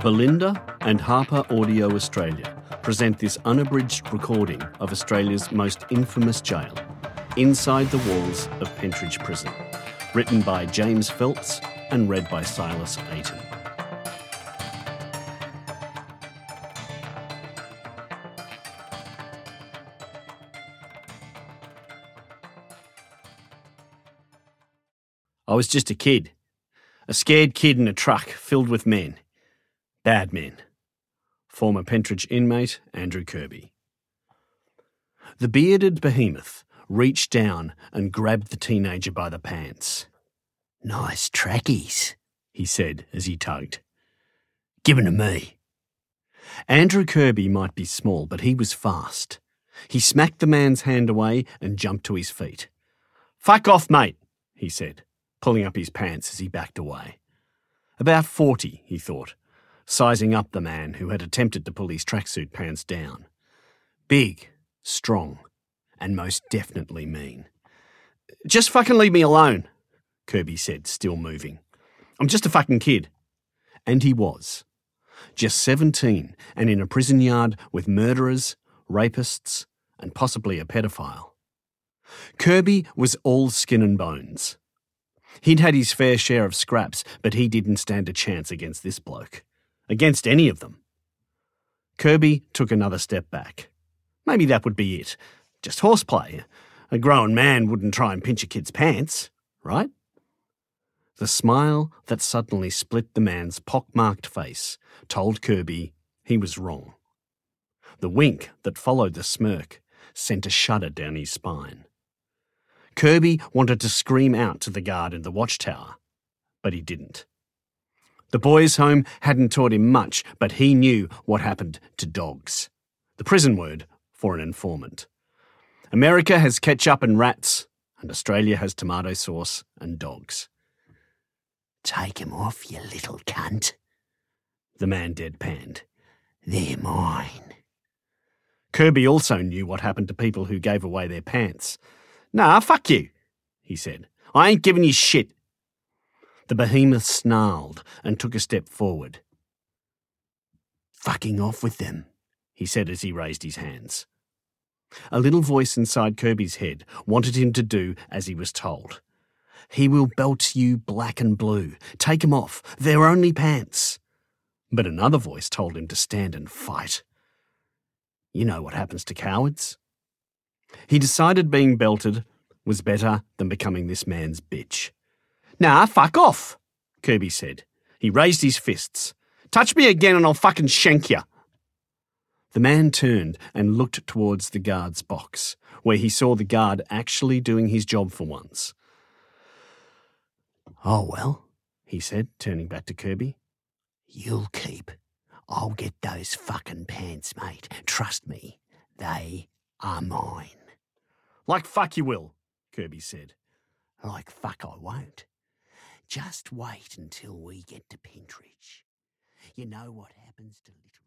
Belinda and Harper Audio Australia present this unabridged recording of Australia's most infamous jail, Inside the Walls of Pentridge Prison, written by James Phelps and read by Silas Ayton. I was just a kid. A scared kid in a truck filled with men. Bad men. Former Pentridge inmate Andrew Kirby. The bearded behemoth reached down and grabbed the teenager by the pants. "Nice trackies," he said as he tugged. "Give 'em to me." Andrew Kirby might be small, but he was fast. He smacked the man's hand away and jumped to his feet. "Fuck off, mate," he said, pulling up his pants as he backed away. About 40, he thought, sizing up the man who had attempted to pull his tracksuit pants down. Big, strong, and most definitely mean. "Just fucking leave me alone," Kirby said, still moving. "I'm just a fucking kid." And he was. Just 17 and in a prison yard with murderers, rapists, and possibly a pedophile. Kirby was all skin and bones. He'd had his fair share of scraps, but he didn't stand a chance against this bloke. Against any of them. Kirby took another step back. Maybe that would be it. Just horseplay. A grown man wouldn't try and pinch a kid's pants, right? The smile that suddenly split the man's pock-marked face told Kirby he was wrong. The wink that followed the smirk sent a shudder down his spine. Kirby wanted to scream out to the guard in the watchtower, but he didn't. The boys' home hadn't taught him much, but he knew what happened to dogs. The prison word for an informant. America has ketchup and rats, and Australia has tomato sauce and dogs. "Take 'em off, you little cunt," the man deadpanned. "They're mine." Kirby also knew what happened to people who gave away their pants. "Nah, fuck you," he said. "I ain't giving you shit." The behemoth snarled and took a step forward. "Fucking off with them," he said as he raised his hands. A little voice inside Kirby's head wanted him to do as he was told. "He will belt you black and blue. Take 'em off. They're only pants." But another voice told him to stand and fight. You know what happens to cowards. He decided being belted was better than becoming this man's bitch. "Nah, fuck off," Kirby said. He raised his fists. "Touch me again and I'll fucking shank you." The man turned and looked towards the guard's box, where he saw the guard actually doing his job for once. "Oh well," he said, turning back to Kirby. "You'll keep. I'll get those fucking pants, mate. Trust me, they are mine." "Like fuck you will," Kirby said. "Like fuck I won't. Just wait until we get to Pentridge. You know what happens to little..."